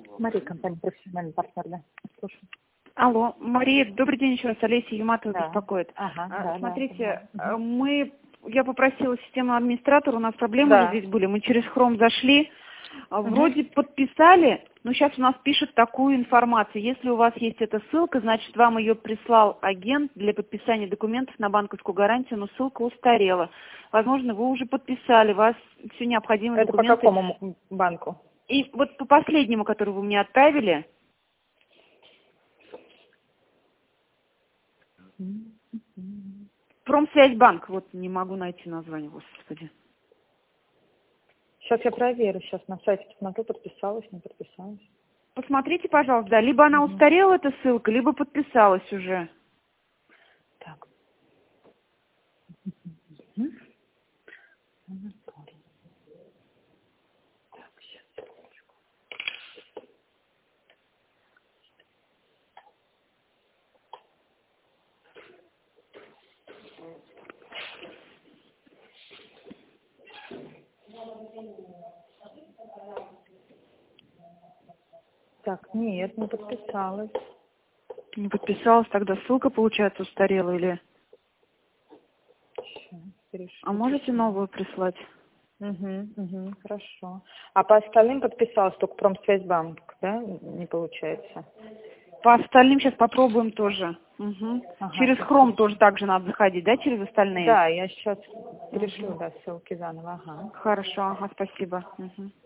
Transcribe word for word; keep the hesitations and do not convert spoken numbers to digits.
Мария, компания «Профессиональный партнер», да. Слушаю. Алло, Мария, добрый день еще раз. Олеся Юматова Да. беспокоит. Ага, А, да, Смотрите, да. мы, я попросила системного администратора, у нас проблемы Да. уже здесь были, мы через Chrome зашли, а, Угу. вроде подписали, но сейчас у нас пишет такую информацию. Если у вас есть эта ссылка, значит, вам ее прислал агент для подписания документов на банковскую гарантию, но ссылка устарела. Возможно, вы уже подписали, у вас все необходимые Это документы. по какому банку? И вот по последнему, который вы мне отправили, Промсвязьбанк, вот не могу найти название, господи. Сейчас я проверю, сейчас на сайте посмотрю, подписалась, не подписалась. Посмотрите, пожалуйста, да, либо она Угу. устарела, эта ссылка, либо подписалась уже. Так. Угу. Анатолий. Так, сейчас. Так, нет, не подписалась. Не подписалась, тогда ссылка, получается, устарела или... Сейчас, перешлю. А можете новую прислать? Угу, угу, хорошо. А по остальным подписалась, только Промсвязьбанк, да, не получается? По остальным сейчас попробуем тоже. Угу. Ага, Через сейчас Chrome перешлю. тоже так же надо заходить, да, через остальные? Да, я сейчас перешлю, Угу. да, ссылки заново, ага. Хорошо, ага, спасибо. Угу.